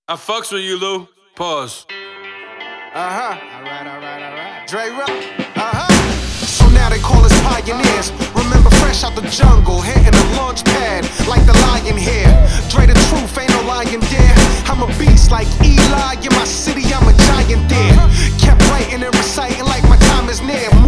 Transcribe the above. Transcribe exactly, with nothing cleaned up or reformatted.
I fucks with you, Lou. Pause. Uh-huh. Alright, alright, alright. Dre Rock. Uh-huh. So now they call us pioneers. Remember fresh out the jungle, hitting the launch pad like the lion here. Dre the truth, ain't no lying there. I'm a beast like Eli. In my city, I'm a giant there. Kept writing and reciting like my time is near.